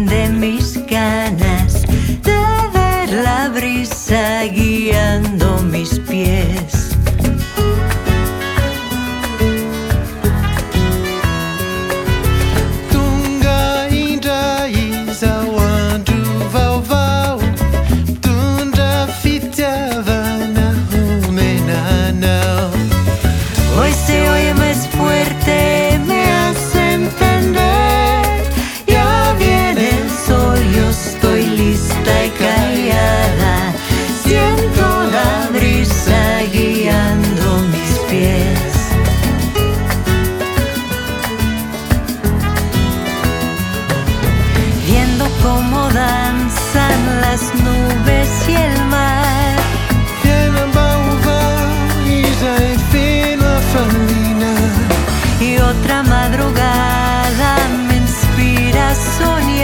de mis ganas de ver la brisa guiando mis pies. Hoy se oye más fuerte, me hace entender. Ya viene el sol, yo estoy lista y callada. Siento la brisa guiando mis pies. Viendo cómo danzan las nubes y el mar. Y otra madrugada me inspira a soñar.